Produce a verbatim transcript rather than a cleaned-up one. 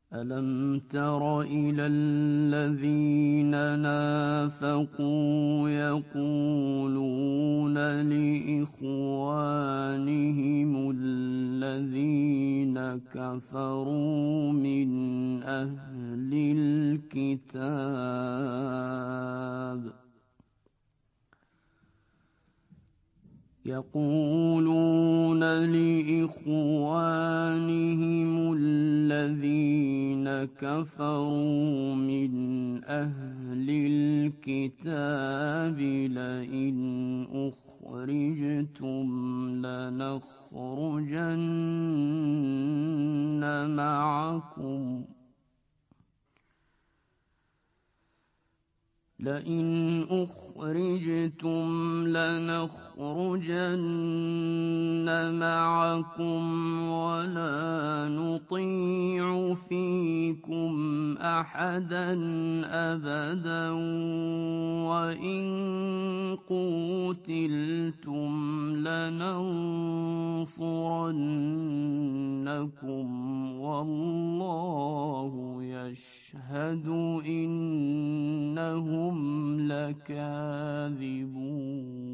ألم تر إلى الذين نافقوا يقولون لإخوانهم الذين كفروا من أهل الكتاب يقولون لإخوانهم الذين كفروا من أهل الكتاب لئن أخرجتم لنخرجن معكم لئن أخرجتم لنخرجن معكم ولا نطيع فيكم أحدا أبدا وإن قوتلتم لننصرنكم والله يشهد إنهم لكاذبون.